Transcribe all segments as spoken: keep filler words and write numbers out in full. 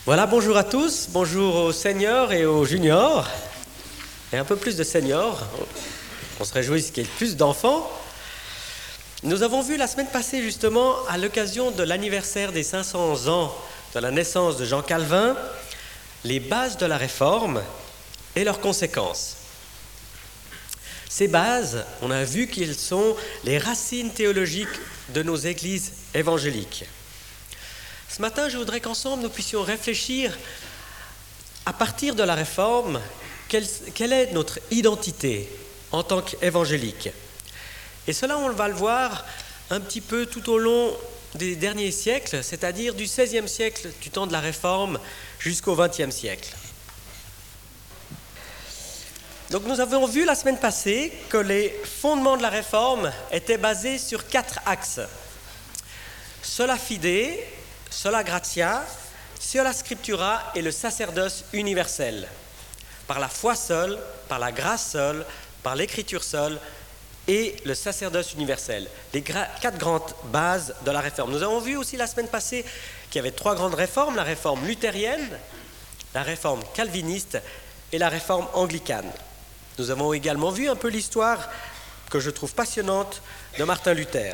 Voilà, bonjour à tous, bonjour aux seniors et aux juniors, et un peu plus de seniors, on se réjouit qu'il y ait plus d'enfants. Nous avons vu la semaine passée justement, à l'occasion de l'anniversaire des cinq cents ans de la naissance de Jean Calvin, les bases de la Réforme et leurs conséquences. Ces bases, on a vu qu'elles sont les racines théologiques de nos églises évangéliques. Ce matin, je voudrais qu'ensemble nous puissions réfléchir à partir de la Réforme, quelle, quelle est notre identité en tant qu'évangélique. Et cela, on va le voir un petit peu tout au long des derniers siècles, c'est-à-dire du seizième siècle, du temps de la Réforme, jusqu'au vingtième siècle. Donc nous avons vu la semaine passée que les fondements de la Réforme étaient basés sur quatre axes. Sola fide, sola gratia, sola scriptura et le sacerdoce universel. Par la foi seule, par la grâce seule, par l'écriture seule et le sacerdoce universel. Les gra- quatre grandes bases de la Réforme. Nous avons vu aussi la semaine passée qu'il y avait trois grandes réformes, la Réforme luthérienne, la Réforme calviniste et la Réforme anglicane. Nous avons également vu un peu l'histoire que je trouve passionnante de Martin Luther.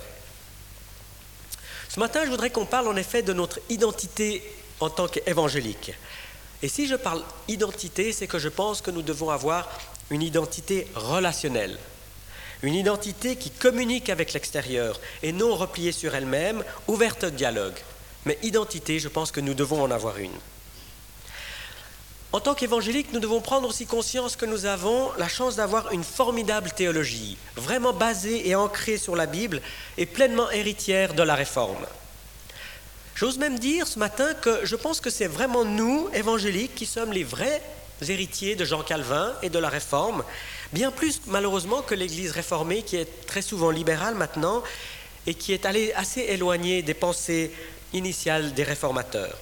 Ce matin, je voudrais qu'on parle en effet de notre identité en tant qu'évangélique. Et si je parle identité, c'est que je pense que nous devons avoir une identité relationnelle, une identité qui communique avec l'extérieur et non repliée sur elle-même, ouverte au dialogue. Mais identité, je pense que nous devons en avoir une. En tant qu'évangélique, nous devons prendre aussi conscience que nous avons la chance d'avoir une formidable théologie, vraiment basée et ancrée sur la Bible et pleinement héritière de la Réforme. J'ose même dire ce matin que je pense que c'est vraiment nous, évangéliques, qui sommes les vrais héritiers de Jean Calvin et de la Réforme, bien plus malheureusement que l'Église réformée qui est très souvent libérale maintenant et qui est allée assez éloignée des pensées initiales des réformateurs.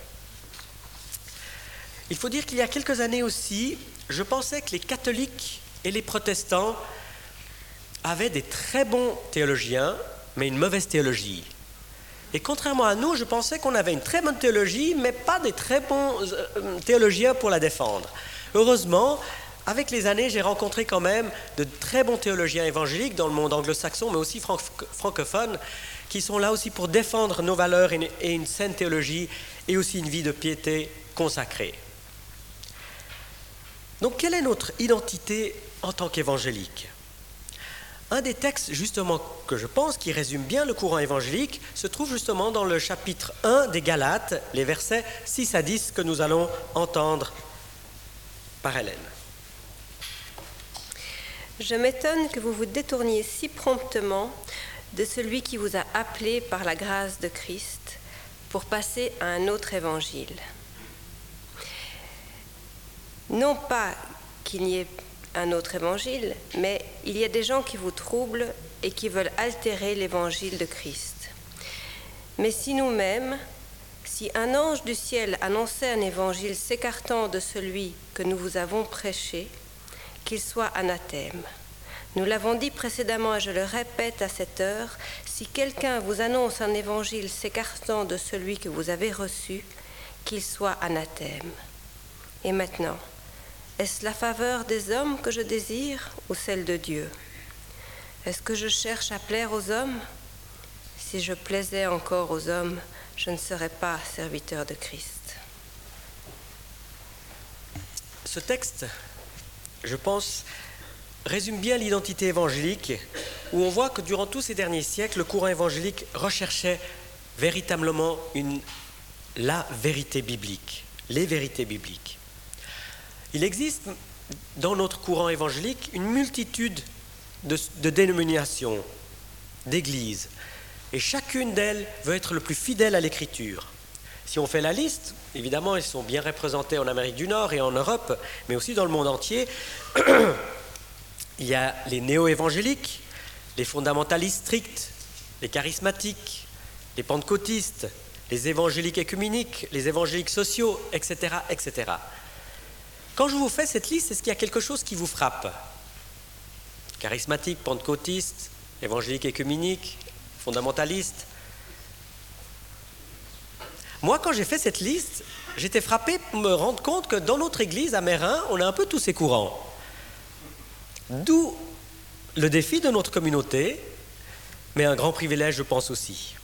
Il faut dire qu'il y a quelques années aussi, je pensais que les catholiques et les protestants avaient des très bons théologiens, mais une mauvaise théologie. Et contrairement à nous, je pensais qu'on avait une très bonne théologie, mais pas des très bons euh, théologiens pour la défendre. Heureusement, avec les années, j'ai rencontré quand même de très bons théologiens évangéliques dans le monde anglo-saxon, mais aussi franc- francophone, qui sont là aussi pour défendre nos valeurs et une, et une saine théologie, et aussi une vie de piété consacrée. Donc, quelle est notre identité en tant qu'évangélique ? Un des textes, justement, que je pense qui résume bien le courant évangélique, se trouve justement dans le chapitre un des Galates, les versets six à dix que nous allons entendre par Hélène. Je m'étonne que vous vous détourniez si promptement de celui qui vous a appelé par la grâce de Christ pour passer à un autre évangile. Non pas qu'il n'y ait un autre évangile, mais il y a des gens qui vous troublent et qui veulent altérer l'évangile de Christ. Mais si nous-mêmes, si un ange du ciel annonçait un évangile s'écartant de celui que nous vous avons prêché, qu'il soit anathème. Nous l'avons dit précédemment et je le répète à cette heure, si quelqu'un vous annonce un évangile s'écartant de celui que vous avez reçu, qu'il soit anathème. Et maintenant, est-ce la faveur des hommes que je désire ou celle de Dieu ? Est-ce que je cherche à plaire aux hommes ? Si je plaisais encore aux hommes, je ne serais pas serviteur de Christ. Ce texte, je pense, résume bien l'identité évangélique, où on voit que durant tous ces derniers siècles, le courant évangélique recherchait véritablement une, la vérité biblique, les vérités bibliques. Il existe dans notre courant évangélique une multitude de, de dénominations, d'églises, et chacune d'elles veut être le plus fidèle à l'Écriture. Si on fait la liste, évidemment, elles sont bien représentées en Amérique du Nord et en Europe, mais aussi dans le monde entier. Il y a les néo-évangéliques, les fondamentalistes stricts, les charismatiques, les pentecôtistes, les évangéliques écuméniques, les évangéliques sociaux, et cetera, et cetera. Quand je vous fais cette liste, est-ce qu'il y a quelque chose qui vous frappe ? Charismatique, pentecôtiste, évangélique écuménique, fondamentaliste. Moi, quand j'ai fait cette liste, j'étais frappé pour me rendre compte que dans notre église à Meyrin, on a un peu tous ces courants. D'où le défi de notre communauté, mais un grand privilège, je pense aussi.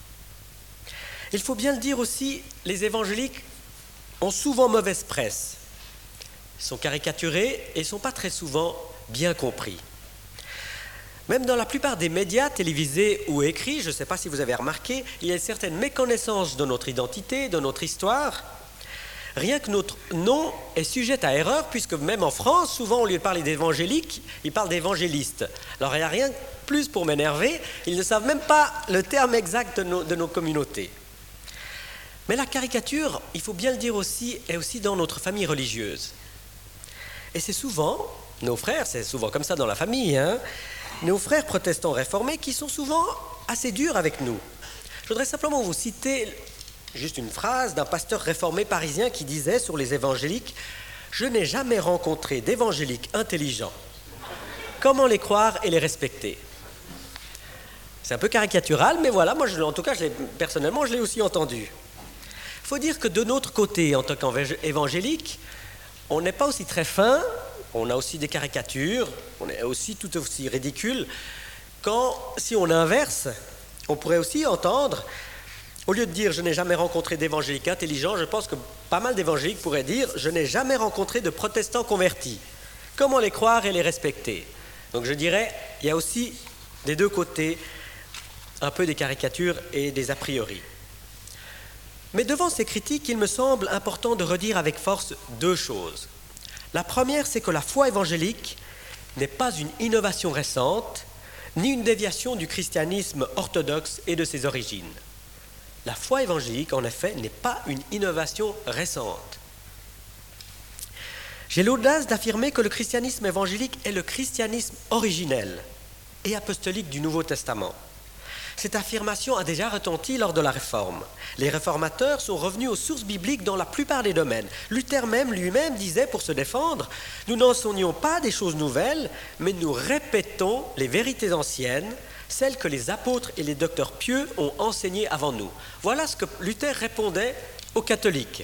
Il faut bien le dire aussi, les évangéliques ont souvent mauvaise presse. Ils sont caricaturés et ne sont pas très souvent bien compris. Même dans la plupart des médias télévisés ou écrits, je ne sais pas si vous avez remarqué, il y a une certaine méconnaissance de notre identité, de notre histoire. Rien que notre nom est sujet à erreur, puisque même en France, souvent, au lieu de parler d'évangéliques, ils parlent d'évangélistes. Alors, il n'y a rien de plus pour m'énerver, ils ne savent même pas le terme exact de nos, de nos communautés. Mais la caricature, il faut bien le dire aussi, est aussi dans notre famille religieuse. Et c'est souvent, nos frères, c'est souvent comme ça dans la famille, hein, nos frères protestants réformés qui sont souvent assez durs avec nous. Je voudrais simplement vous citer juste une phrase d'un pasteur réformé parisien qui disait sur les évangéliques « Je n'ai jamais rencontré d'évangéliques intelligents. Comment les croire et les respecter ?» C'est un peu caricatural, mais voilà, moi je, en tout cas, je l'ai, personnellement, je l'ai aussi entendu. Il faut dire que de notre côté, en tant qu'évangélique, on n'est pas aussi très fin, on a aussi des caricatures, on est aussi tout aussi ridicule, quand, si on inverse, on pourrait aussi entendre, au lieu de dire « je n'ai jamais rencontré d'évangéliques intelligents », je pense que pas mal d'évangéliques pourraient dire « je n'ai jamais rencontré de protestants convertis. Comment les croire et les respecter ?» Donc je dirais, il y a aussi des deux côtés un peu des caricatures et des a priori. Mais devant ces critiques, il me semble important de redire avec force deux choses. La première, c'est que la foi évangélique n'est pas une innovation récente, ni une déviation du christianisme orthodoxe et de ses origines. La foi évangélique, en effet, n'est pas une innovation récente. J'ai l'audace d'affirmer que le christianisme évangélique est le christianisme originel et apostolique du Nouveau Testament. Cette affirmation a déjà retenti lors de la Réforme. Les réformateurs sont revenus aux sources bibliques dans la plupart des domaines. Luther même lui-même disait pour se défendre « Nous n'enseignons pas des choses nouvelles, mais nous répétons les vérités anciennes, celles que les apôtres et les docteurs pieux ont enseignées avant nous. » Voilà ce que Luther répondait aux catholiques.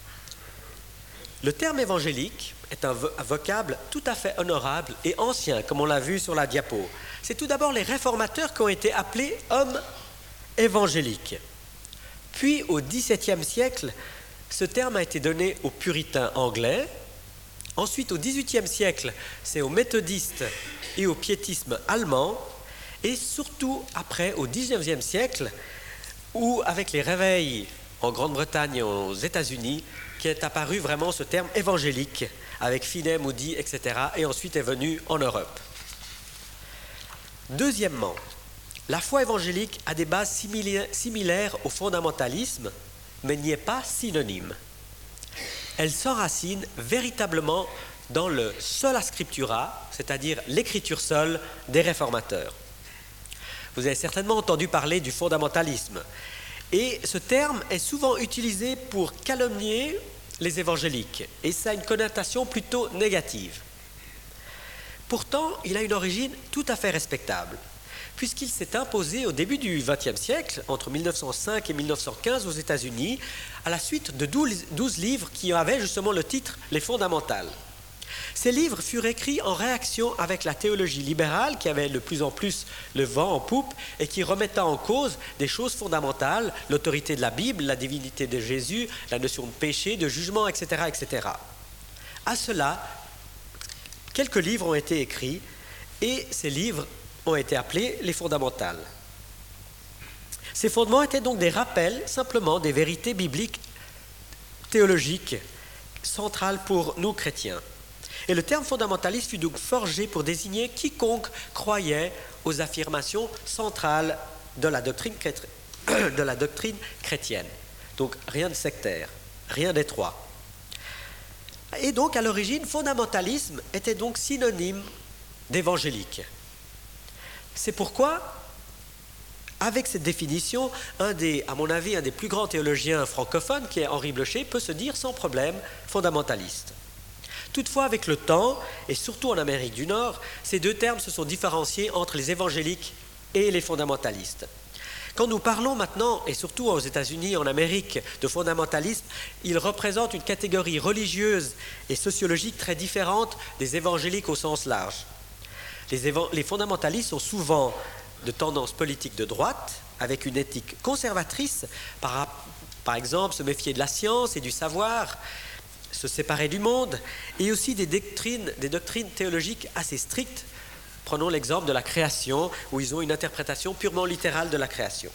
Le terme évangélique est un vocable tout à fait honorable et ancien, comme on l'a vu sur la diapo. C'est tout d'abord les réformateurs qui ont été appelés hommes évangéliques. Puis, au dix-septième siècle, ce terme a été donné aux puritains anglais. Ensuite, au dix-huitième siècle, c'est aux méthodistes et au piétisme allemand. Et surtout, après, au dix-neuvième siècle, où, avec les réveils en Grande-Bretagne et aux États-Unis, qui est apparu vraiment ce terme évangélique, avec Finney, Moody, et cetera, et ensuite est venu en Europe. Deuxièmement, la foi évangélique a des bases similaires au fondamentalisme, mais n'y est pas synonyme. Elle s'enracine véritablement dans le sola scriptura, c'est-à-dire l'écriture seule des réformateurs. Vous avez certainement entendu parler du fondamentalisme, et ce terme est souvent utilisé pour calomnier les évangéliques, et ça a une connotation plutôt négative. Pourtant, il a une origine tout à fait respectable, puisqu'il s'est imposé au début du vingtième siècle, entre mille neuf cent cinq et mille neuf cent quinze aux États-Unis, à la suite de douze livres qui avaient justement le titre « Les fondamentales ». Ces livres furent écrits en réaction avec la théologie libérale qui avait de plus en plus le vent en poupe et qui remettait en cause des choses fondamentales, l'autorité de la Bible, la divinité de Jésus, la notion de péché, de jugement, et cetera, et cetera. À cela, quelques livres ont été écrits et ces livres ont été appelés les fondamentales. Ces fondements étaient donc des rappels simplement des vérités bibliques théologiques centrales pour nous chrétiens. Et le terme fondamentaliste fut donc forgé pour désigner quiconque croyait aux affirmations centrales de la doctrine, de la doctrine chrétienne. Donc rien de sectaire, rien d'étroit. Et donc à l'origine, fondamentalisme était donc synonyme d'évangélique. C'est pourquoi, avec cette définition, un des, à mon avis, un des plus grands théologiens francophones, qui est Henri Blocher, peut se dire sans problème fondamentaliste. Toutefois, avec le temps, et surtout en Amérique du Nord, ces deux termes se sont différenciés entre les évangéliques et les fondamentalistes. Quand nous parlons maintenant, et surtout aux États-Unis, en Amérique, de fondamentalisme, ils représentent une catégorie religieuse et sociologique très différente des évangéliques au sens large. Les, éva- les fondamentalistes sont souvent de tendance politique de droite, avec une éthique conservatrice, par, par exemple se méfier de la science et du savoir, se séparer du monde, et aussi des doctrines, des doctrines théologiques assez strictes. Prenons l'exemple de la création, où ils ont une interprétation purement littérale de la création.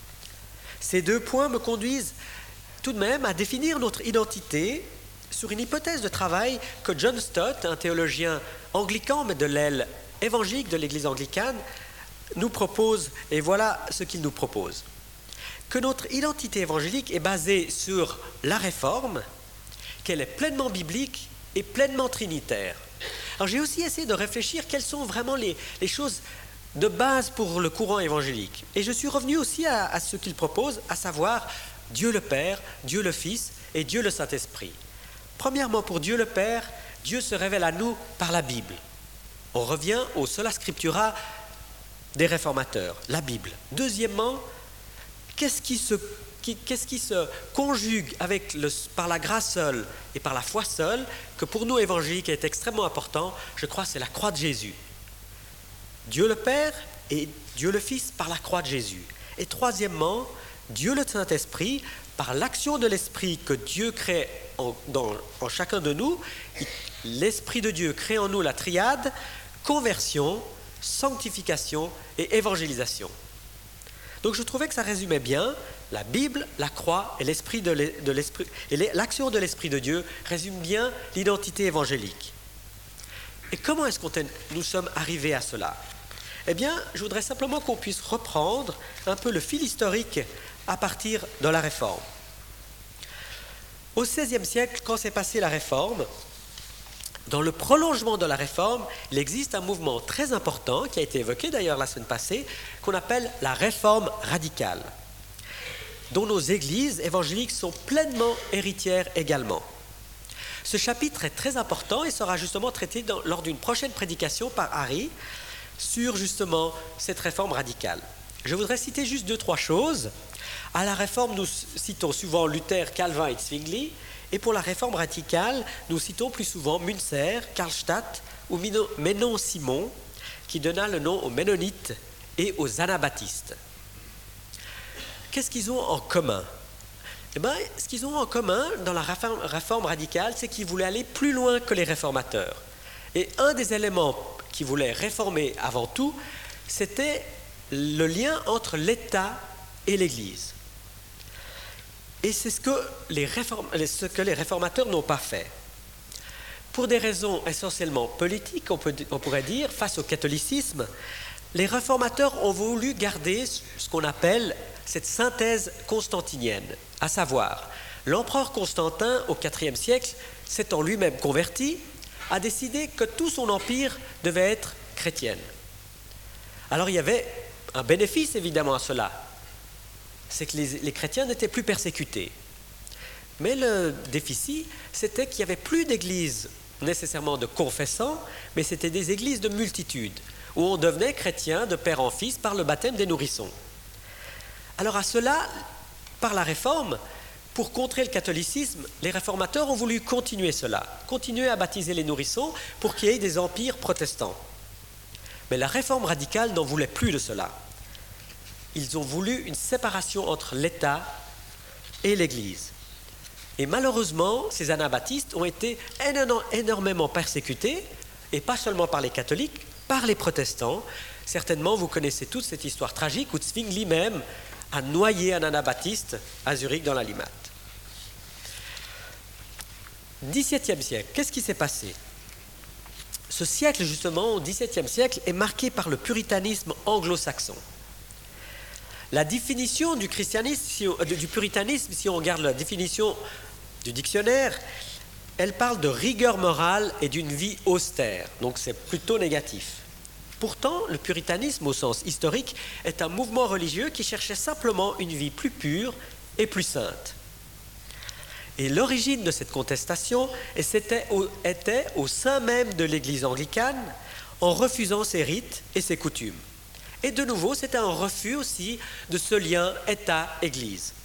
Ces deux points me conduisent tout de même à définir notre identité sur une hypothèse de travail que John Stott, un théologien anglican, mais de l'aile évangélique de l'Église anglicane, nous propose, et voilà ce qu'il nous propose. Que notre identité évangélique est basée sur la réforme, qu'elle est pleinement biblique et pleinement trinitaire. Alors j'ai aussi essayé de réfléchir quelles sont vraiment les, les choses de base pour le courant évangélique. Et je suis revenu aussi à, à ce qu'il propose, à savoir Dieu le Père, Dieu le Fils et Dieu le Saint-Esprit. Premièrement, pour Dieu le Père, Dieu se révèle à nous par la Bible. On revient au sola scriptura des réformateurs, la Bible. Deuxièmement, qu'est-ce qui se, qui, qu'est-ce qui se conjugue avec le, par la grâce seule et par la foi seule, que pour nous évangéliques est extrêmement important, je crois, c'est la croix de Jésus. Dieu le Père et Dieu le Fils par la croix de Jésus. Et troisièmement, Dieu le Saint-Esprit, par l'action de l'Esprit que Dieu crée en, dans, en chacun de nous, l'Esprit de Dieu crée en nous la triade, conversion, sanctification et évangélisation. Donc je trouvais que ça résumait bien la Bible, la croix et l'esprit de l'esprit et l'action de l'Esprit de Dieu résume bien l'identité évangélique. Et comment est-ce que nous sommes arrivés à cela? Eh bien, je voudrais simplement qu'on puisse reprendre un peu le fil historique à partir de la Réforme. Au seizième siècle, quand s'est passée la Réforme, dans le prolongement de la Réforme, il existe un mouvement très important, qui a été évoqué d'ailleurs la semaine passée, qu'on appelle la Réforme radicale, dont nos églises évangéliques sont pleinement héritières également. Ce chapitre est très important et sera justement traité dans, lors d'une prochaine prédication par Harry sur justement cette réforme radicale. Je voudrais citer juste deux, trois choses. À la Réforme, nous citons souvent Luther, Calvin et Zwingli, et pour la Réforme radicale, nous citons plus souvent Münzer, Karlstadt ou Ménon Simon, qui donna le nom aux Ménonites et aux Anabaptistes. Qu'est-ce qu'ils ont en commun? Eh bien, ce qu'ils ont en commun dans la réforme, réforme radicale, c'est qu'ils voulaient aller plus loin que les réformateurs. Et un des éléments qu'ils voulaient réformer avant tout, c'était le lien entre l'État et l'Église. Et c'est ce que les, réform... ce que les réformateurs n'ont pas fait. Pour des raisons essentiellement politiques, on, peut... on pourrait dire, face au catholicisme, les réformateurs ont voulu garder ce qu'on appelle cette synthèse constantinienne, à savoir, l'empereur Constantin, au quatrième siècle, s'étant lui-même converti, a décidé que tout son empire devait être chrétien. Alors il y avait un bénéfice évidemment à cela, c'est que les, les chrétiens n'étaient plus persécutés. Mais le déficit, c'était qu'il n'y avait plus d'églises nécessairement de confessants, mais c'était des églises de multitude, où on devenait chrétien de père en fils par le baptême des nourrissons. Alors à cela, par la Réforme, pour contrer le catholicisme, les réformateurs ont voulu continuer cela, continuer à baptiser les nourrissons pour qu'il y ait des empires protestants. Mais la Réforme radicale n'en voulait plus de cela. Ils ont voulu une séparation entre l'État et l'Église. Et malheureusement, ces anabaptistes ont été énormément persécutés, et pas seulement par les catholiques, par les protestants. Certainement, vous connaissez toute cette histoire tragique où Zwingli même a noyé un anabaptiste à Zurich dans la Limate. dix-septième siècle, qu'est-ce qui s'est passé? Ce siècle, justement, au dix-septième siècle, est marqué par le puritanisme anglo-saxon. La définition du christianisme, si on, du puritanisme, si on regarde la définition du dictionnaire, elle parle de rigueur morale et d'une vie austère, donc c'est plutôt négatif. Pourtant, le puritanisme au sens historique est un mouvement religieux qui cherchait simplement une vie plus pure et plus sainte. Et l'origine de cette contestation était au, était au sein même de l'Église anglicane, en refusant ses rites et ses coutumes. Et de nouveau, c'était un refus aussi de ce lien État-Église.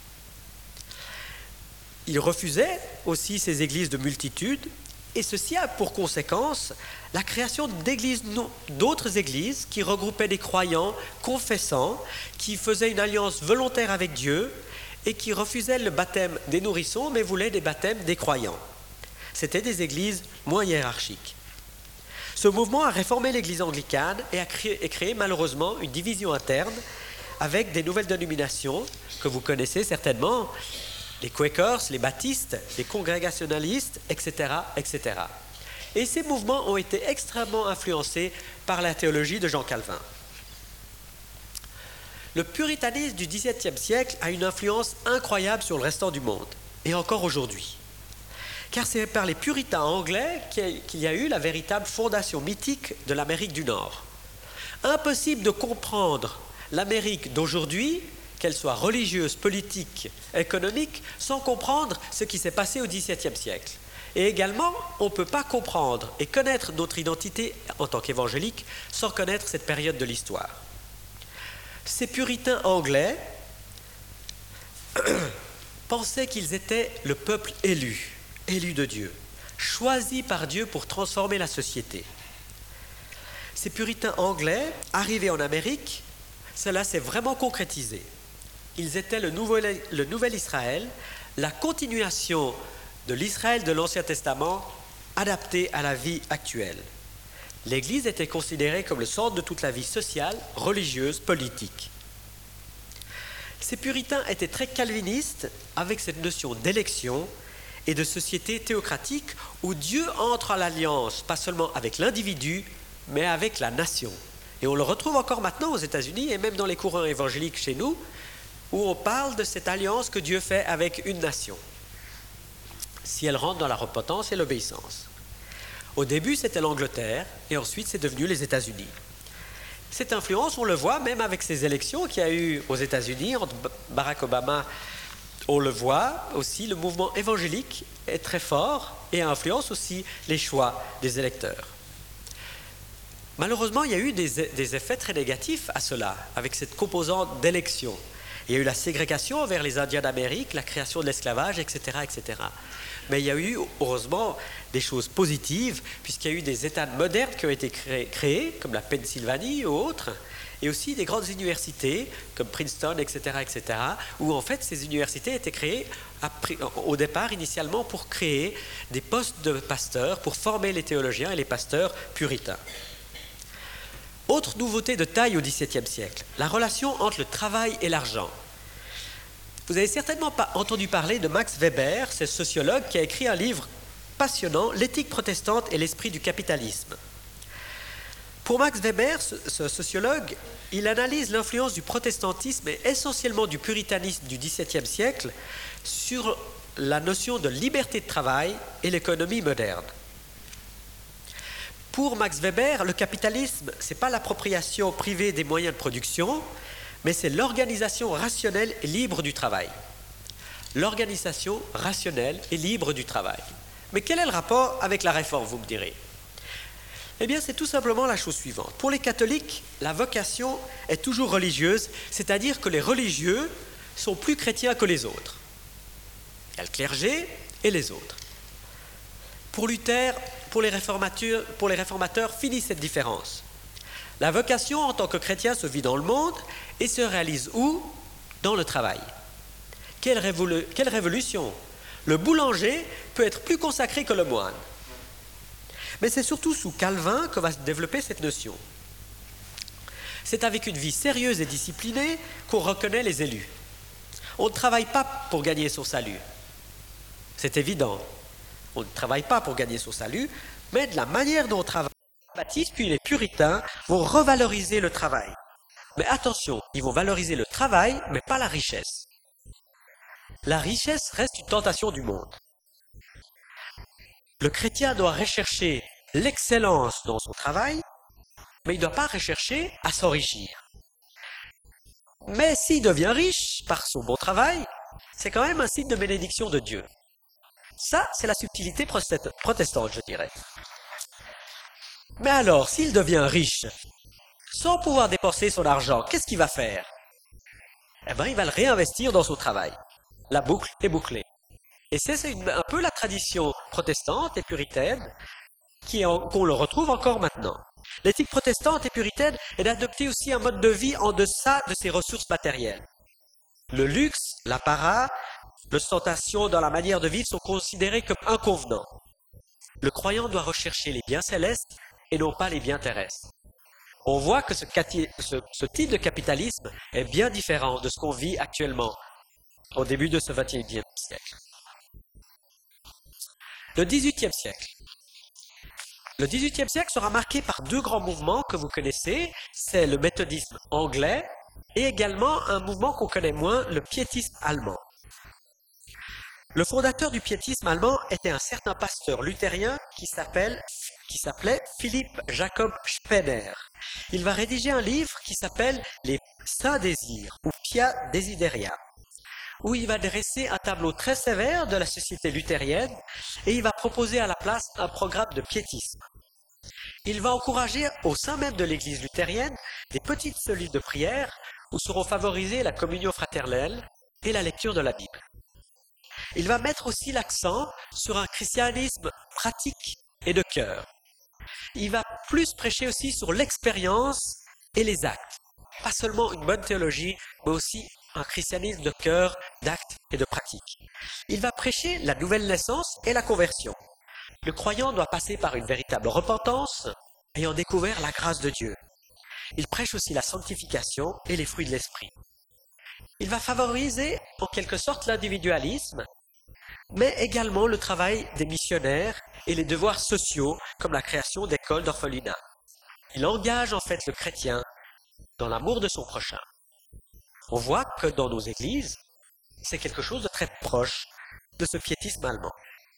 Il refusait aussi ces églises de multitude, et ceci a pour conséquence la création d'églises, d'autres églises qui regroupaient des croyants confessants, qui faisaient une alliance volontaire avec Dieu et qui refusaient le baptême des nourrissons, mais voulaient des baptêmes des croyants. C'étaient des églises moins hiérarchiques. Ce mouvement a réformé l'église anglicane et a créé, et créé malheureusement une division interne avec des nouvelles dénominations que vous connaissez certainement, les Quakers, les baptistes, les congrégationalistes, et cetera, et cetera. Et ces mouvements ont été extrêmement influencés par la théologie de Jean Calvin. Le puritanisme du dix-septième siècle a une influence incroyable sur le restant du monde, et encore aujourd'hui. Car c'est par les puritains anglais qu'il y a eu la véritable fondation mythique de l'Amérique du Nord. Impossible de comprendre l'Amérique d'aujourd'hui, qu'elle soit religieuse, politique, économique, sans comprendre ce qui s'est passé au dix-septième siècle. Et également, on ne peut pas comprendre et connaître notre identité en tant qu'évangélique sans connaître cette période de l'histoire. Ces puritains anglais pensaient qu'ils étaient le peuple élu, élu de Dieu, choisi par Dieu pour transformer la société. Ces puritains anglais, arrivés en Amérique, cela s'est vraiment concrétisé. Ils étaient le nouvel, le nouvel Israël, la continuation de l'Israël de l'Ancien Testament adapté à la vie actuelle. L'Église était considérée comme le centre de toute la vie sociale, religieuse, politique. Ces puritains étaient très calvinistes avec cette notion d'élection et de société théocratique où Dieu entre en alliance, pas seulement avec l'individu, mais avec la nation. Et on le retrouve encore maintenant aux États-Unis et même dans les courants évangéliques chez nous, où on parle de cette alliance que Dieu fait avec une nation, si elle rentre dans la repentance et l'obéissance. Au début, c'était l'Angleterre, et ensuite, c'est devenu les États-Unis. Cette influence, on le voit même avec ces élections qu'il y a eu aux États-Unis, entre Barack Obama, on le voit aussi, le mouvement évangélique est très fort et influence aussi les choix des électeurs. Malheureusement, il y a eu des, des effets très négatifs à cela, avec cette composante d'élection. Il y a eu la ségrégation vers les Indiens d'Amérique, la création de l'esclavage, et cetera, et cetera. Mais il y a eu, heureusement, des choses positives, puisqu'il y a eu des États modernes qui ont été créés, créés, comme la Pennsylvanie ou autres, et aussi des grandes universités, comme Princeton, et cetera, et cetera, où en fait ces universités étaient créées après, au départ, initialement, pour créer des postes de pasteurs, pour former les théologiens et les pasteurs puritains. Autre nouveauté de taille au dix-septième siècle, la relation entre le travail et l'argent. Vous avez certainement pas entendu parler de Max Weber, ce sociologue qui a écrit un livre passionnant, L'éthique protestante et l'esprit du capitalisme. Pour Max Weber, ce, ce sociologue, il analyse l'influence du protestantisme et essentiellement du puritanisme du dix-septième siècle sur la notion de liberté de travail et l'économie moderne. Pour Max Weber, le capitalisme, ce n'est pas l'appropriation privée des moyens de production, mais c'est l'organisation rationnelle et libre du travail. L'organisation rationnelle et libre du travail. Mais quel est le rapport avec la réforme, vous me direz? Eh bien, c'est tout simplement la chose suivante. Pour les catholiques, la vocation est toujours religieuse, c'est-à-dire que les religieux sont plus chrétiens que les autres. Il y a le clergé et les autres. Pour Luther, pour les réformateurs, pour les réformateurs, finit cette différence. La vocation en tant que chrétien se vit dans le monde et se réalise où? Dans le travail. Quelle, révolu- quelle révolution! Le boulanger peut être plus consacré que le moine. Mais c'est surtout sous Calvin que va se développer cette notion. C'est avec une vie sérieuse et disciplinée qu'on reconnaît les élus. On ne travaille pas pour gagner son salut. C'est évident. On ne travaille pas pour gagner son salut, mais de la manière dont on travaille, les baptistes puis les puritains vont revaloriser le travail. Mais attention, ils vont valoriser le travail, mais pas la richesse. La richesse reste une tentation du monde. Le chrétien doit rechercher l'excellence dans son travail, mais il ne doit pas rechercher à s'enrichir. Mais s'il devient riche par son bon travail, c'est quand même un signe de bénédiction de Dieu. Ça, c'est la subtilité protestante, je dirais. Mais alors, s'il devient riche sans pouvoir dépenser son argent, qu'est-ce qu'il va faire? Eh bien, il va le réinvestir dans son travail. La boucle est bouclée. Et c'est c'est une- un peu la tradition protestante et puritaine qui est en- qu'on le retrouve encore maintenant. L'éthique protestante et puritaine est d'adopter aussi un mode de vie en deçà de ses ressources matérielles. Le luxe, l'apparat, l'ostentation dans la manière de vivre sont considérés comme inconvenants. Le croyant doit rechercher les biens célestes et non pas les biens terrestres. On voit que ce, cati- ce- ce type de capitalisme est bien différent de ce qu'on vit actuellement au début de ce vingt et unième siècle. Le dix-huitième siècle. Le dix-huitième siècle sera marqué par deux grands mouvements que vous connaissez, c'est le méthodisme anglais et également un mouvement qu'on connaît moins, le piétisme allemand. Le fondateur du piétisme allemand était un certain pasteur luthérien qui s'appelle, qui s'appelait Philipp Jakob Spener. Il va rédiger un livre qui s'appelle Les Saints Désirs ou Pia Desideria, où il va dresser un tableau très sévère de la société luthérienne et il va proposer à la place un programme de piétisme. Il va encourager au sein même de l'église luthérienne des petites cellules de prière où seront favorisées la communion fraternelle et la lecture de la Bible. Il va mettre aussi l'accent sur un christianisme pratique et de cœur. Il va plus prêcher aussi sur l'expérience et les actes. Pas seulement une bonne théologie, mais aussi un christianisme de cœur, d'actes et de pratique. Il va prêcher la nouvelle naissance et la conversion. Le croyant doit passer par une véritable repentance, ayant découvert la grâce de Dieu. Il prêche aussi la sanctification et les fruits de l'esprit. Il va favoriser en quelque sorte l'individualisme, mais également le travail des missionnaires et les devoirs sociaux comme la création d'écoles d'orphelinat. Il engage en fait le chrétien dans l'amour de son prochain. On voit que dans nos églises, c'est quelque chose de très proche de ce piétisme allemand.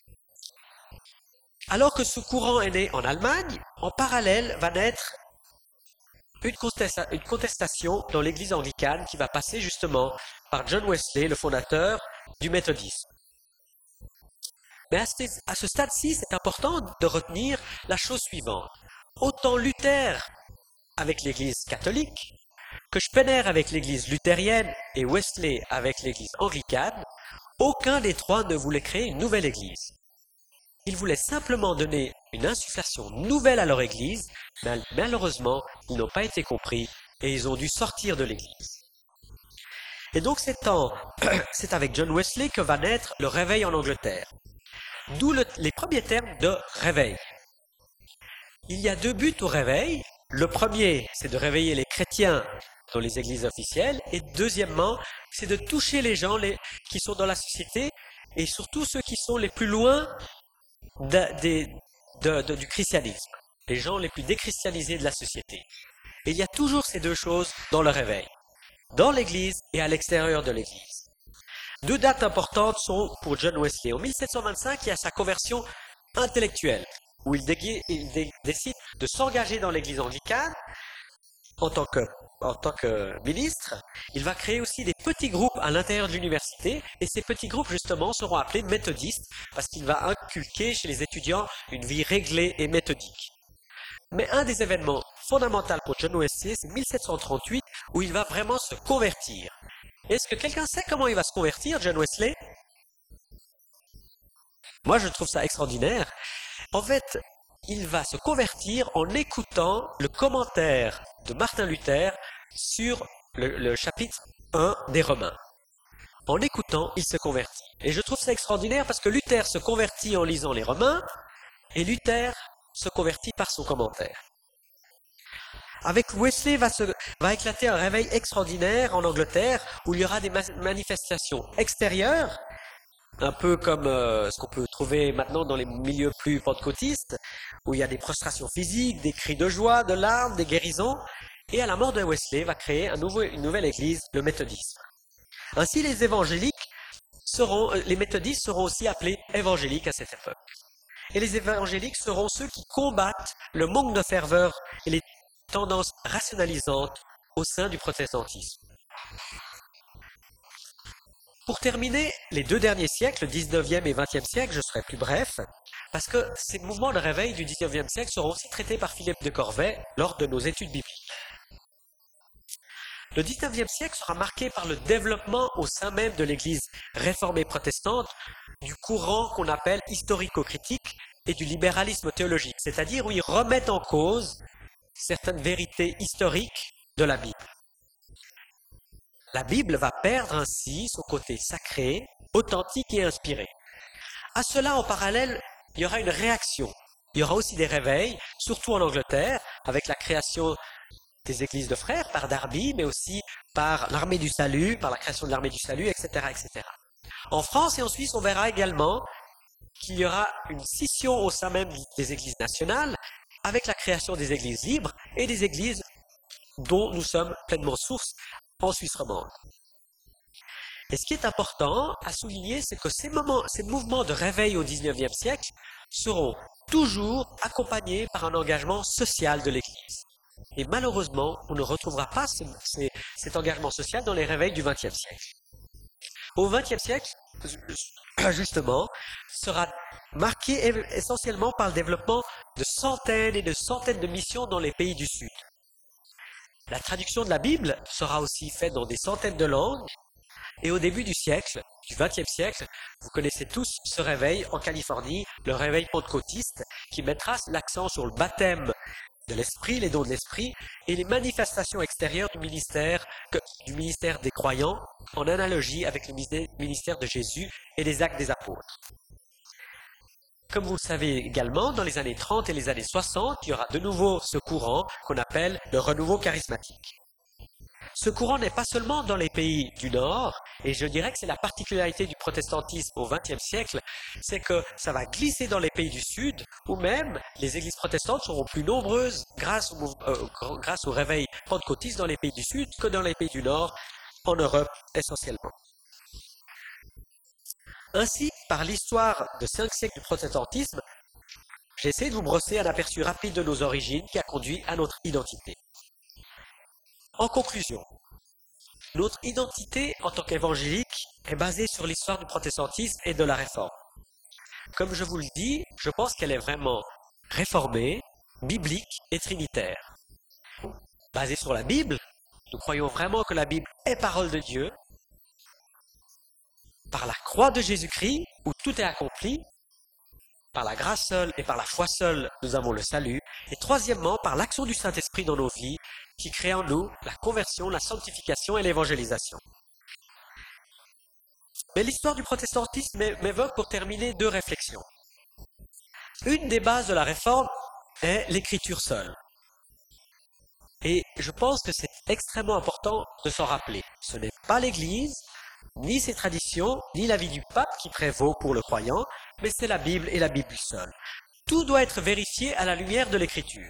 Alors que ce courant est né en Allemagne, en parallèle va naître une, contesta- une contestation dans l'église anglicane qui va passer justement par John Wesley, le fondateur du méthodisme. Mais à ce, à ce stade-ci, c'est important de retenir la chose suivante. Autant Luther avec l'église catholique, que Spener avec l'église luthérienne et Wesley avec l'église anglicane, aucun des trois ne voulait créer une nouvelle église. Ils voulaient simplement donner une insufflation nouvelle à leur église, mais malheureusement, ils n'ont pas été compris et ils ont dû sortir de l'église. Et donc c'est, en, c'est avec John Wesley que va naître le réveil en Angleterre. D'où le, les premiers termes de réveil. Il y a deux buts au réveil. Le premier, c'est de réveiller les chrétiens dans les églises officielles. Et deuxièmement, c'est de toucher les gens les, qui sont dans la société et surtout ceux qui sont les plus loin de, de, de, de, du christianisme, les gens les plus déchristianisés de la société. Et il y a toujours ces deux choses dans le réveil, dans l'église et à l'extérieur de l'église. Deux dates importantes sont pour John Wesley. En mille sept cent vingt-cinq, il y a sa conversion intellectuelle, où il, dé- il dé- décide de s'engager dans l'église anglicane en tant que, en tant que ministre. Il va créer aussi des petits groupes à l'intérieur de l'université, et ces petits groupes, justement, seront appelés méthodistes, parce qu'il va inculquer chez les étudiants une vie réglée et méthodique. Mais un des événements fondamentaux pour John Wesley, c'est mille sept cent trente-huit, où il va vraiment se convertir. Est-ce que quelqu'un sait comment il va se convertir, John Wesley? Moi, je trouve ça extraordinaire. En fait, il va se convertir en écoutant le commentaire de Martin Luther sur le, le chapitre un des Romains. En écoutant, il se convertit. Et je trouve ça extraordinaire parce que Luther se convertit en lisant les Romains et Luther se convertit par son commentaire. Avec Wesley va, se, va éclater un réveil extraordinaire en Angleterre où il y aura des manifestations extérieures, un peu comme euh, ce qu'on peut trouver maintenant dans les milieux plus pentecôtistes, où il y a des prostrations physiques, des cris de joie, de larmes, des guérisons. Et à la mort de Wesley va créer un nouveau, une nouvelle église, le méthodisme. Ainsi, les évangéliques seront, les méthodistes seront aussi appelés évangéliques à cette époque. Et les évangéliques seront ceux qui combattent le manque de ferveur et les tendances rationalisantes au sein du protestantisme. Pour terminer, les deux derniers siècles, le dix-neuvième et vingtième siècle, je serai plus bref, parce que ces mouvements de réveil du dix-neuvième siècle seront aussi traités par Philippe de Corvey lors de nos études bibliques. Le dix-neuvième siècle sera marqué par le développement au sein même de l'Église réformée protestante du courant qu'on appelle historico-critique et du libéralisme théologique, c'est-à-dire où ils remettent en cause certaines vérités historiques de la Bible. La Bible va perdre ainsi son côté sacré, authentique et inspiré. À cela, en parallèle, il y aura une réaction. Il y aura aussi des réveils, surtout en Angleterre, avec la création des églises de frères par Darby, mais aussi par l'armée du salut, par la création de l'armée du salut, et cetera, et cetera. En France et en Suisse, on verra également qu'il y aura une scission au sein même des églises nationales, avec la création des églises libres et des églises dont nous sommes pleinement source en Suisse romande. Et ce qui est important à souligner, c'est que ces, moments, ces mouvements de réveil au dix-neuvième siècle seront toujours accompagnés par un engagement social de l'Église. Et malheureusement, on ne retrouvera pas ce, ces, cet engagement social dans les réveils du vingtième siècle. Au vingtième siècle, justement, sera marqué essentiellement par le développement de centaines et de centaines de missions dans les pays du Sud. La traduction de la Bible sera aussi faite dans des centaines de langues. Et au début du siècle, du vingtième siècle, vous connaissez tous ce réveil en Californie, le réveil pentecôtiste, qui mettra l'accent sur le baptême de l'esprit, les dons de l'esprit, et les manifestations extérieures du ministère, du ministère des croyants, en analogie avec le ministère de Jésus et les actes des apôtres. Comme vous le savez également, dans les années trente et les années soixante, il y aura de nouveau ce courant qu'on appelle le renouveau charismatique. Ce courant n'est pas seulement dans les pays du Nord, et je dirais que c'est la particularité du protestantisme au vingtième siècle, c'est que ça va glisser dans les pays du Sud, où même les églises protestantes seront plus nombreuses grâce au, euh, grâce au réveil pentecôtiste dans les pays du Sud que dans les pays du Nord, en Europe essentiellement. Ainsi, par l'histoire de cinq siècles du protestantisme, j'ai essayé de vous brosser un aperçu rapide de nos origines qui a conduit à notre identité. En conclusion, notre identité en tant qu'évangélique est basée sur l'histoire du protestantisme et de la réforme. Comme je vous le dis, je pense qu'elle est vraiment réformée, biblique et trinitaire. Basée sur la Bible, nous croyons vraiment que la Bible est parole de Dieu, par la croix de Jésus-Christ, où tout est accompli, par la grâce seule et par la foi seule, nous avons le salut, et troisièmement, par l'action du Saint-Esprit dans nos vies, qui crée en nous la conversion, la sanctification et l'évangélisation. Mais l'histoire du protestantisme m'évoque pour terminer deux réflexions. Une des bases de la réforme est l'écriture seule. Et je pense que c'est extrêmement important de s'en rappeler. Ce n'est pas l'Église, ni ses traditions, ni l'avis du pape qui prévaut pour le croyant, mais c'est la Bible et la Bible seule. Tout doit être vérifié à la lumière de l'écriture.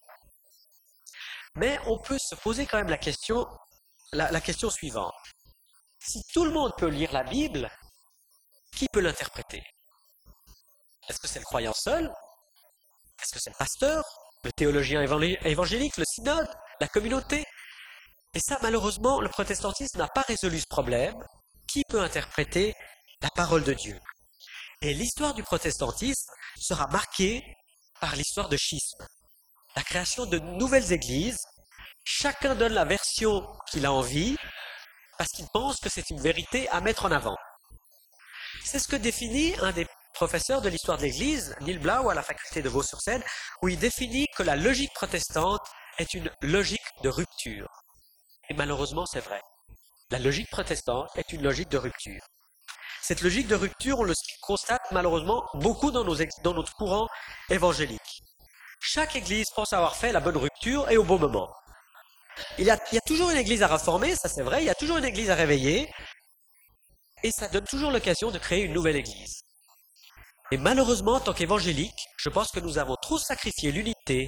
Mais on peut se poser quand même la question, la, la question suivante. Si tout le monde peut lire la Bible, qui peut l'interpréter? Est-ce que c'est le croyant seul? Est-ce que c'est le pasteur, le théologien évangélique, le synode, la communauté? Et ça, malheureusement, le protestantisme n'a pas résolu ce problème. Qui peut interpréter la parole de Dieu? Et l'histoire du protestantisme sera marquée par l'histoire de schisme. La création de nouvelles églises, chacun donne la version qu'il a envie, parce qu'il pense que c'est une vérité à mettre en avant. C'est ce que définit un des professeurs de l'histoire de l'Église, Neil Blau, à la faculté de Vaux-sur-Seine, où il définit que la logique protestante est une logique de rupture. Et malheureusement, c'est vrai. La logique protestante est une logique de rupture. Cette logique de rupture, on le constate malheureusement beaucoup dans, nos, dans notre courant évangélique. Chaque église pense avoir fait la bonne rupture et au bon moment. Il y a, il y a toujours une église à reformer, ça c'est vrai, il y a toujours une église à réveiller, et ça donne toujours l'occasion de créer une nouvelle église. Et malheureusement, en tant qu'évangélique, je pense que nous avons trop sacrifié l'unité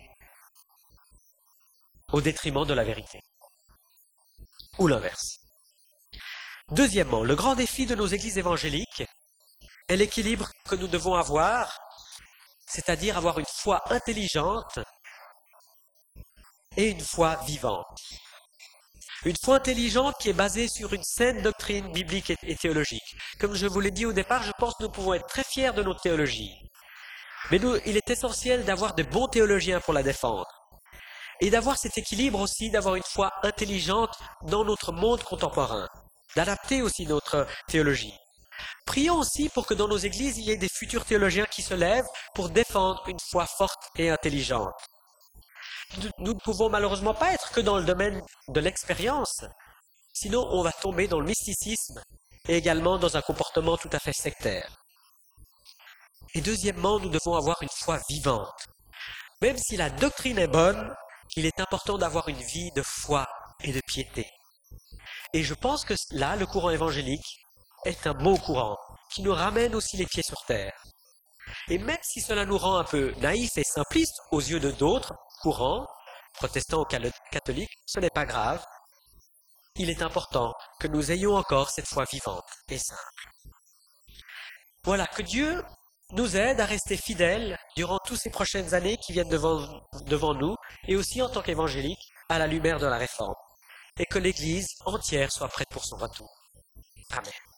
au détriment de la vérité. Ou l'inverse. Deuxièmement, le grand défi de nos églises évangéliques est l'équilibre que nous devons avoir, c'est-à-dire avoir une foi intelligente et une foi vivante. Une foi intelligente qui est basée sur une saine doctrine biblique et théologique. Comme je vous l'ai dit au départ, je pense que nous pouvons être très fiers de notre théologie. Mais nous, il est essentiel d'avoir de bons théologiens pour la défendre. et d'avoir cet équilibre aussi, d'avoir une foi intelligente dans notre monde contemporain, d'adapter aussi notre théologie. Prions aussi pour que dans nos églises, il y ait des futurs théologiens qui se lèvent pour défendre une foi forte et intelligente. Nous ne pouvons malheureusement pas être que dans le domaine de l'expérience, sinon on va tomber dans le mysticisme et également dans un comportement tout à fait sectaire. Et deuxièmement, nous devons avoir une foi vivante. Même si la doctrine est bonne, il est important d'avoir une vie de foi et de piété. Et je pense que là, le courant évangélique est un bon courant qui nous ramène aussi les pieds sur terre. Et même si cela nous rend un peu naïfs et simplistes aux yeux de d'autres courants, protestants ou catholiques, ce n'est pas grave. Il est important que nous ayons encore cette foi vivante et simple. Voilà, que Dieu nous aide à rester fidèles durant toutes ces prochaines années qui viennent devant, devant nous, et aussi en tant qu'évangéliques à la lumière de la Réforme, et que l'Église entière soit prête pour son retour. Amen.